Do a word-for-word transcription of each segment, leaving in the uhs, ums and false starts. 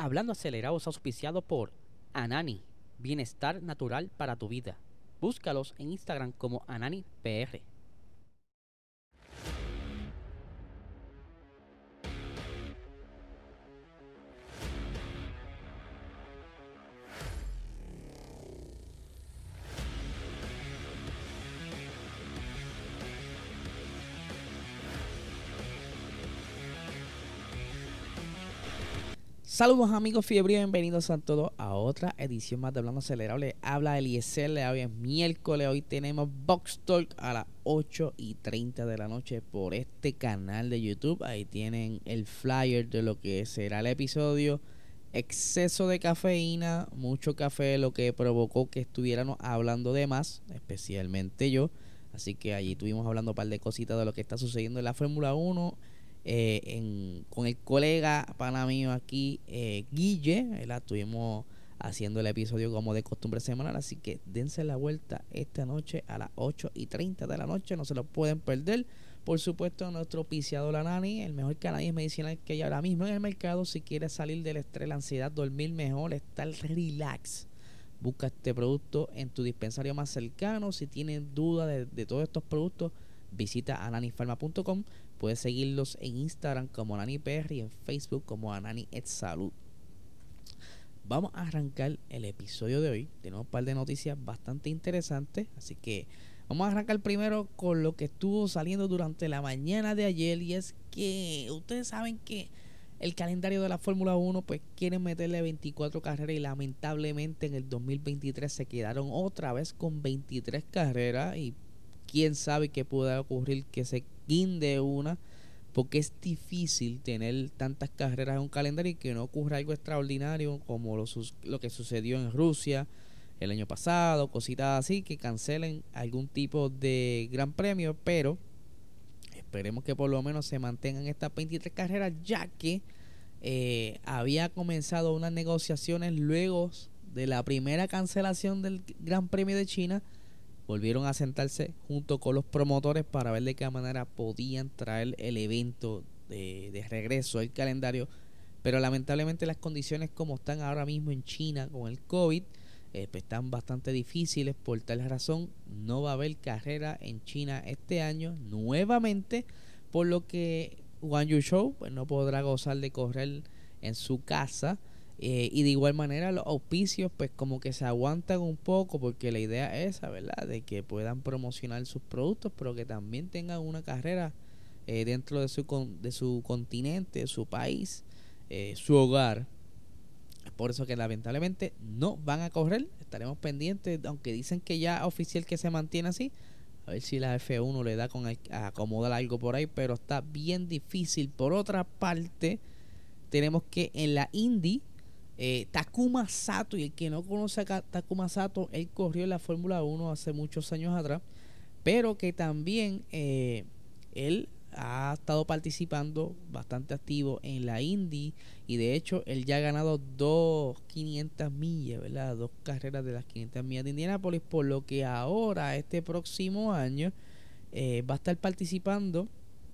Hablando Acelerado es auspiciado por Anani, bienestar natural para tu vida. Búscalos en Instagram como Anani P R. Saludos amigos fiebre, bienvenidos a todos a otra edición más de Hablando Acelerado. Le habla Eliezer, hoy es miércoles, hoy tenemos Box Talk a las ocho y treinta de la noche por este canal de YouTube. Ahí tienen el flyer de lo que será el episodio. Exceso de cafeína, mucho café, lo que provocó que estuviéramos hablando de más, especialmente yo. Así que allí estuvimos hablando un par de cositas de lo que está sucediendo en la Fórmula uno. Eh, en, con el colega pana mío aquí, eh, Guille, ¿verdad? Estuvimos haciendo el episodio como de costumbre semanal, así que dense la vuelta esta noche a las ocho y treinta de la noche, no se lo pueden perder. Por supuesto, nuestro auspiciador Anani, el mejor cannabis medicinal que hay ahora mismo en el mercado. Si quieres salir del estrés, la ansiedad, dormir mejor, estar relax, busca este producto en tu dispensario más cercano. Si tienes duda de, de todos estos productos, visita anani pharma punto com. Puedes seguirlos en Instagram como Anani P R y en Facebook como Anani Et Salud. Vamos a arrancar el episodio de hoy. Tenemos un par de noticias bastante interesantes, así que vamos a arrancar primero con lo que estuvo saliendo durante la mañana de ayer, y es que ustedes saben que el calendario de la Fórmula uno pues quieren meterle veinticuatro carreras y lamentablemente en el dos mil veintitrés se quedaron otra vez con veintitrés carreras, y quién sabe qué pueda ocurrir que se guinde una, porque es difícil tener tantas carreras en un calendario y que no ocurra algo extraordinario como lo, lo que sucedió en Rusia el año pasado, cositas así, que cancelen algún tipo de gran premio. Pero esperemos que por lo menos se mantengan estas veintitrés carreras, ya que eh, había comenzado unas negociaciones luego de la primera cancelación del Gran Premio de China. Volvieron a sentarse junto con los promotores para ver de qué manera podían traer el evento de, de regreso al calendario, pero lamentablemente las condiciones como están ahora mismo en China con el COVID eh, pues están bastante difíciles. Por tal razón no va a haber carrera en China este año nuevamente, por lo que Guan Yu Zhou pues no podrá gozar de correr en su casa. Eh, y de igual manera los auspicios pues como que se aguantan un poco, porque la idea es esa, ¿verdad? De que puedan promocionar sus productos, pero que también tengan una carrera eh, dentro de su, con, de su continente, su país, eh, su hogar. Es por eso que lamentablemente no van a correr. Estaremos pendientes, aunque dicen que ya oficial que se mantiene así. A ver si la F uno le da con el, a acomodar algo por ahí, pero está bien difícil. Por otra parte, tenemos que en la Indy, Eh, Takuma Sato, y el que no conoce a Takuma Sato, él corrió en la Fórmula uno hace muchos años atrás, pero que también eh, él ha estado participando bastante activo en la Indy, y de hecho él ya ha ganado dos quinientas millas, ¿verdad? Dos carreras de las quinientas millas de Indianápolis, por lo que ahora este próximo año eh, va a estar participando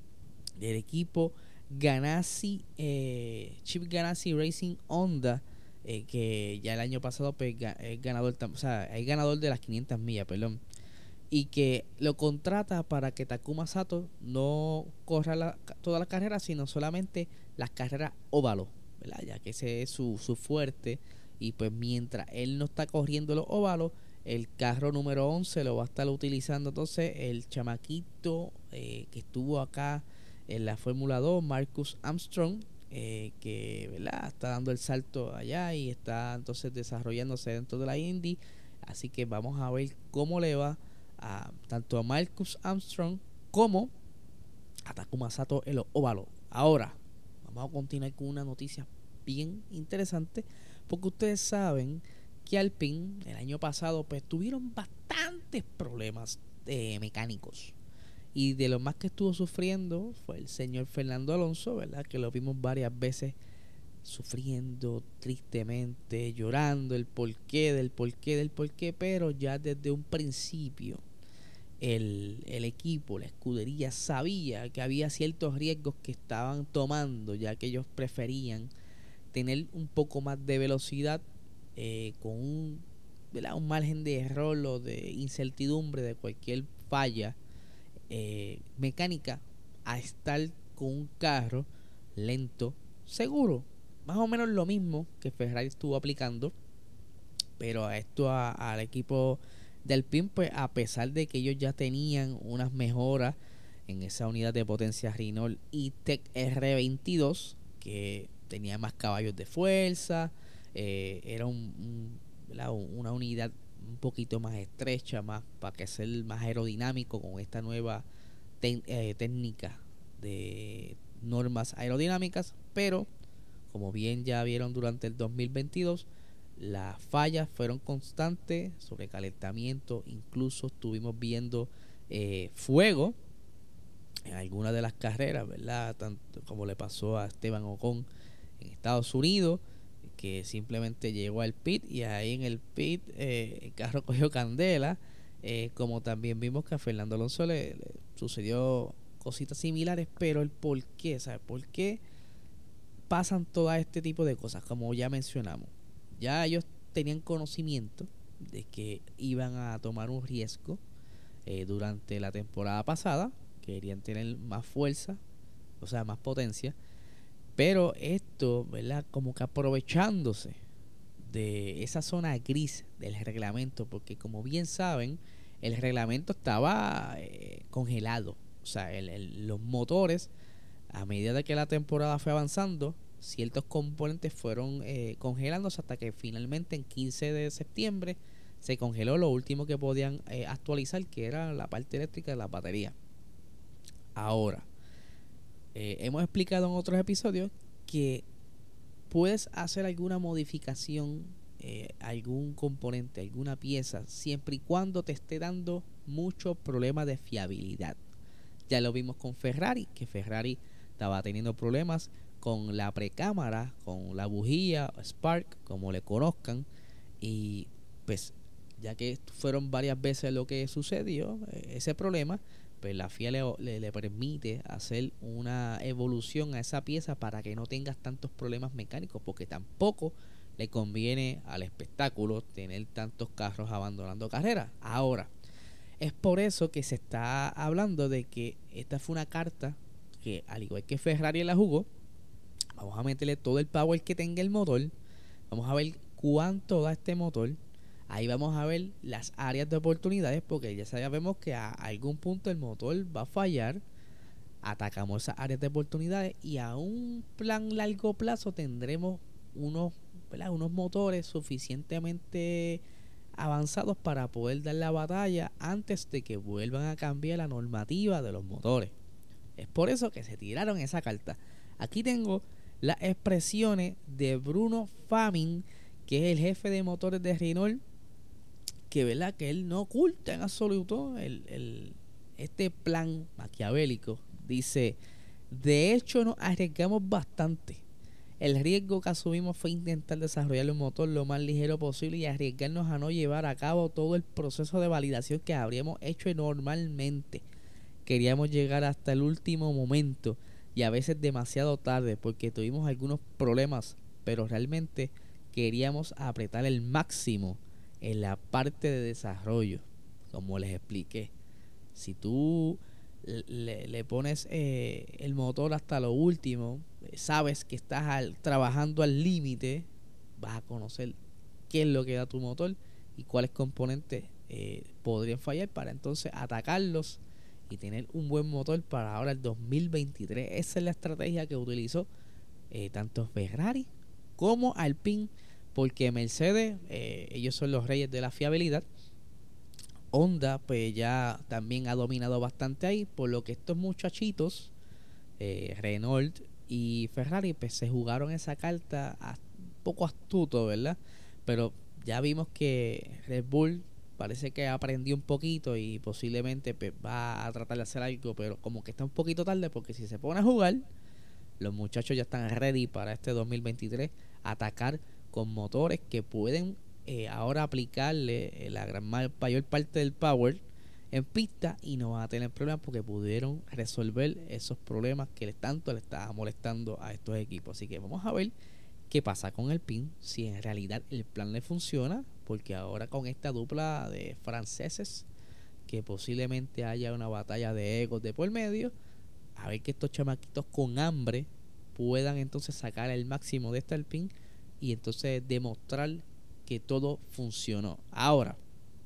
del equipo Ganassi, eh, Chip Ganassi Racing Honda, eh, que ya el año pasado pues, es ganador, o sea, es ganador de las quinientas millas, perdón, y que lo contrata para que Takuma Sato no corra la, toda la carrera, sino solamente las carreras óvalos, ¿verdad? Ya que ese es su, su fuerte, y pues mientras él no está corriendo los óvalos, el carro número once lo va a estar utilizando entonces el chamaquito eh, que estuvo acá en la Fórmula dos, Marcus Armstrong, eh, que ¿verdad? Está dando el salto allá y está entonces desarrollándose dentro de la Indy. Así que vamos a ver cómo le va a, tanto a Marcus Armstrong como a Takuma Sato en los óvalos. Ahora, vamos a continuar con una noticia bien interesante, porque ustedes saben que Alpine el año pasado pues tuvieron bastantes problemas eh, mecánicos, y de lo más que estuvo sufriendo fue el señor Fernando Alonso, ¿verdad? Que lo vimos varias veces sufriendo tristemente, llorando el porqué del porqué del porqué, pero ya desde un principio el, el equipo, la escudería sabía que había ciertos riesgos que estaban tomando, ya que ellos preferían tener un poco más de velocidad eh, con un, ¿verdad? un margen de error o de incertidumbre de cualquier falla eh, mecánica, a estar con un carro lento, seguro. Más o menos lo mismo que Ferrari estuvo aplicando, pero a esto a, al equipo del Alpine, pues a pesar de que ellos ya tenían unas mejoras en esa unidad de potencia Renault E-Tech R veintidós, que tenía más caballos de fuerza, eh, era un, un, una unidad un poquito más estrecha, más para que ser más aerodinámico con esta nueva te, eh, técnica de normas aerodinámicas, pero como bien ya vieron durante el dos mil veintidós, las fallas fueron constantes, sobrecalentamiento, incluso estuvimos viendo eh, fuego en algunas de las carreras, ¿verdad? Tanto como le pasó a Esteban Ocon en Estados Unidos, que simplemente llegó al pit y ahí en el pit eh, el carro cogió candela, eh, como también vimos que a Fernando Alonso le, le sucedió cositas similares, pero el por qué, ¿sabes? ¿Por qué pasan todo este tipo de cosas? Como ya mencionamos, ya ellos tenían conocimiento de que iban a tomar un riesgo eh, durante la temporada pasada, querían tener más fuerza, o sea, más potencia, pero esto, ¿verdad? Como que aprovechándose de esa zona gris del reglamento, porque como bien saben, el reglamento estaba eh, congelado, o sea, el, el, los motores, a medida de que la temporada fue avanzando, ciertos componentes fueron eh, congelándose hasta que finalmente en quince de septiembre se congeló lo último que podían eh, actualizar, que era la parte eléctrica de la batería. Ahora, eh, hemos explicado en otros episodios que puedes hacer alguna modificación, eh, algún componente, alguna pieza, siempre y cuando te esté dando muchos problemas de fiabilidad. Ya lo vimos con Ferrari, que Ferrari estaba teniendo problemas con la precámara, con la bujía, Spark, como le conozcan, y pues ya que fueron varias veces lo que sucedió, eh, ese problema, pues la F I A le, le, le permite hacer una evolución a esa pieza para que no tengas tantos problemas mecánicos, porque tampoco le conviene al espectáculo tener tantos carros abandonando carreras. Ahora, es por eso que se está hablando de que esta fue una carta que, al igual que Ferrari la jugó, vamos a meterle todo el power que tenga el motor, vamos a ver cuánto da este motor. Ahí vamos a ver las áreas de oportunidades, porque ya sabemos que a algún punto el motor va a fallar. Atacamos esas áreas de oportunidades y a un plan largo plazo tendremos unos, ¿verdad? unos motores suficientemente avanzados para poder dar la batalla antes de que vuelvan a cambiar la normativa de los motores. Es por eso que se tiraron esa carta. Aquí tengo las expresiones de Bruno Famin, que es el jefe de motores de Renault, que verdad que él no oculta en absoluto el, el, este plan maquiavélico. Dice: de hecho nos arriesgamos bastante. El riesgo que asumimos fue intentar desarrollar un motor lo más ligero posible y arriesgarnos a no llevar a cabo todo el proceso de validación que habríamos hecho normalmente. Queríamos llegar hasta el último momento y a veces demasiado tarde porque tuvimos algunos problemas, pero realmente queríamos apretar el máximo en la parte de desarrollo. Como les expliqué, si tú le, le pones eh, el motor hasta lo último, sabes que estás al, trabajando al límite, vas a conocer qué es lo que da tu motor y cuáles componentes eh, podrían fallar para entonces atacarlos y tener un buen motor para ahora el dos mil veintitrés. Esa es la estrategia que utilizó eh, tanto Ferrari como Alpine, porque Mercedes, eh, ellos son los reyes de la fiabilidad. Honda pues ya también ha dominado bastante ahí, por lo que estos muchachitos, eh, Renault y Ferrari, pues se jugaron esa carta a, un poco astuto, ¿verdad? Pero ya vimos que Red Bull parece que aprendió un poquito y posiblemente pues, va a tratar de hacer algo, pero como que está un poquito tarde, porque si se pone a jugar, los muchachos ya están ready para este dos mil veintitrés, atacar con motores que pueden eh, ahora aplicarle eh, la gran mayor parte del power en pista y no van a tener problemas porque pudieron resolver esos problemas que tanto le estaba molestando a estos equipos. Así que vamos a ver qué pasa con el pin, si en realidad el plan le funciona, porque ahora con esta dupla de franceses, que posiblemente haya una batalla de egos de por medio, a ver que estos chamaquitos con hambre puedan entonces sacar el máximo de este Alpine y entonces demostrar que todo funcionó. Ahora,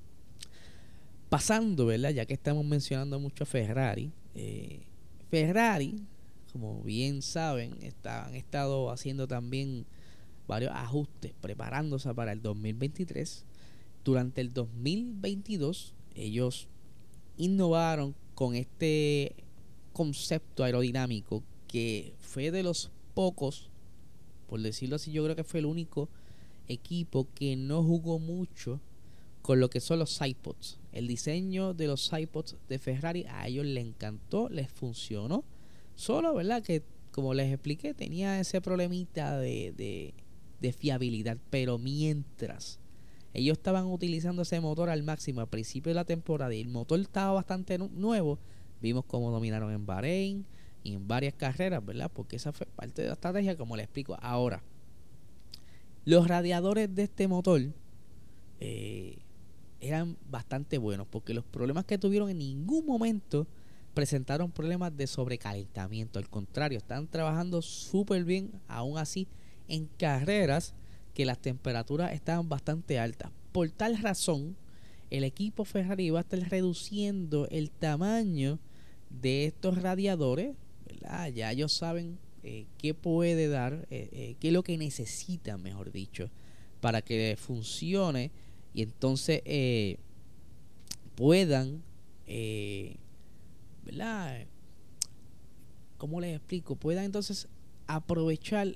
pasando, ¿verdad? Ya que estamos mencionando mucho a Ferrari, eh, Ferrari, como bien saben, está, han estado haciendo también varios ajustes, preparándose para el dos mil veintitrés. Durante el dos mil veintidós, ellos innovaron con este concepto aerodinámico que fue de los pocos, por decirlo así, yo creo que fue el único equipo que no jugó mucho con lo que son los sidepods. El diseño de los sidepods de Ferrari a ellos les encantó, les funcionó. Solo, ¿verdad? Que como les expliqué, tenía ese problemita de, de, de fiabilidad. Pero mientras ellos estaban utilizando ese motor al máximo al principio de la temporada y el motor estaba bastante nuevo, vimos cómo dominaron en Bahrein y en varias carreras, ¿verdad? Porque esa fue parte de la estrategia, como les explico. Ahora, los radiadores de este motor eh, eran bastante buenos, porque los problemas que tuvieron en ningún momento presentaron problemas de sobrecalentamiento. Al contrario, están trabajando súper bien, aún así, en carreras que las temperaturas estaban bastante altas. Por tal razón, el equipo Ferrari va a estar reduciendo el tamaño de estos radiadores, ¿verdad? Ya ellos saben eh, qué puede dar, eh, eh, qué es lo que necesitan, mejor dicho, para que funcione y entonces eh, puedan, eh, ¿verdad? ¿Cómo les explico? Puedan entonces aprovechar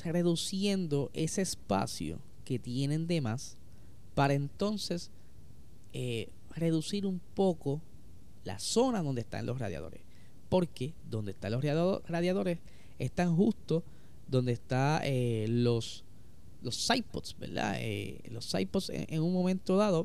reduciendo ese espacio que tienen de más para entonces eh, reducir un poco la zona donde están los radiadores, porque donde están los radiadores están justo donde están eh, los los sidepods, ¿verdad? Eh, los sidepods en, en un momento dado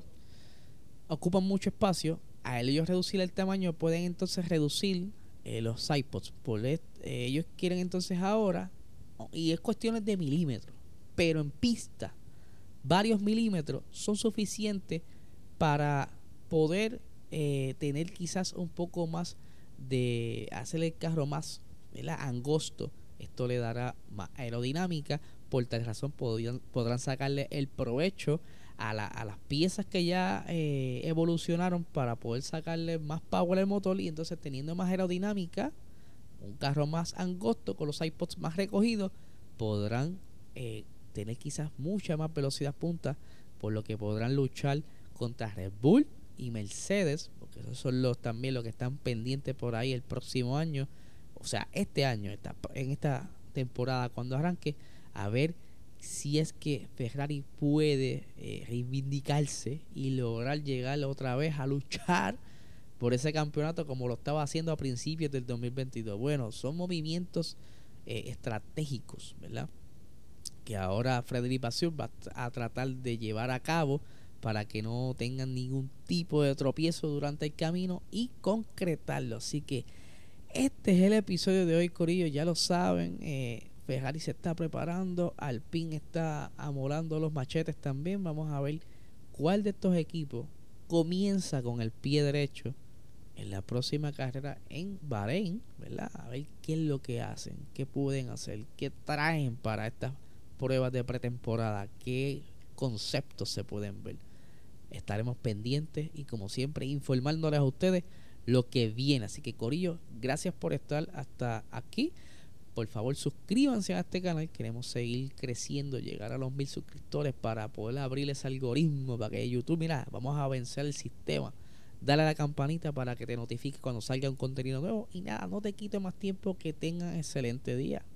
ocupan mucho espacio. A ellos reducir el tamaño pueden entonces reducir eh, los sidepods. Por eh, ellos quieren entonces ahora, y es cuestiones de milímetros, pero en pista varios milímetros son suficientes para poder eh, tener quizás un poco más de hacer el carro más, ¿verdad?, angosto. Esto le dará más aerodinámica. Por tal razón podrían, podrán sacarle el provecho a, la, a las piezas que ya eh, evolucionaron para poder sacarle más power al motor, y entonces teniendo más aerodinámica, un carro más angosto con los iPods más recogidos, podrán eh, tener quizás mucha más velocidad punta, por lo que podrán luchar contra Red Bull y Mercedes, porque esos son los también los que están pendientes por ahí el próximo año, o sea, este año, esta, en esta temporada cuando arranque, a ver si es que Ferrari puede eh, reivindicarse y lograr llegar otra vez a luchar por ese campeonato como lo estaba haciendo a principios del dos mil veintidós. Bueno, son movimientos eh, estratégicos, ¿verdad?, que ahora Frederic Vasseur va a tratar de llevar a cabo para que no tengan ningún tipo de tropiezo durante el camino y concretarlo. Así que este es el episodio de hoy, corillo, ya lo saben. eh, Ferrari se está preparando, Alpine está amolando los machetes también. Vamos a ver cuál de estos equipos comienza con el pie derecho en la próxima carrera en Bahrein, ¿verdad? A ver qué es lo que hacen, qué pueden hacer, qué traen para estas pruebas de pretemporada, qué conceptos se pueden ver. Estaremos pendientes y como siempre informándoles a ustedes lo que viene. Así que, corillo, gracias por estar hasta aquí. Por favor, suscríbanse a este canal. Queremos seguir creciendo, llegar a los mil suscriptores para poder abrir ese algoritmo para que YouTube, mira, vamos a vencer el sistema. Dale a la campanita para que te notifique cuando salga un contenido nuevo. Y nada, no te quite más tiempo. Que tengan excelente día.